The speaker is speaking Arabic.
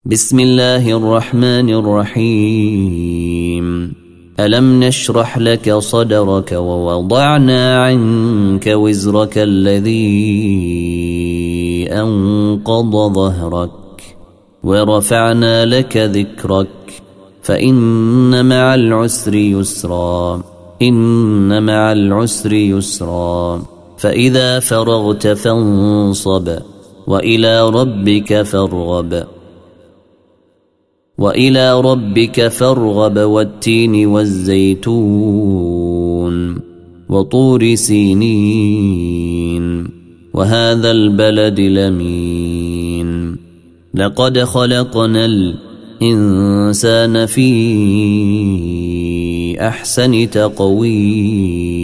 بسم الله الرحمن الرحيم. ألم نشرح لك صدرك ووضعنا عنك وزرك الذي أنقض ظهرك ورفعنا لك ذكرك فإن مع العسر يسرا إن مع العسر يسرا فإذا فرغت فانصب وإلى ربك فارغب والتين والزيتون وطور سينين وهذا البلد الأمين لقد خلقنا الإنسان في أحسن تقويم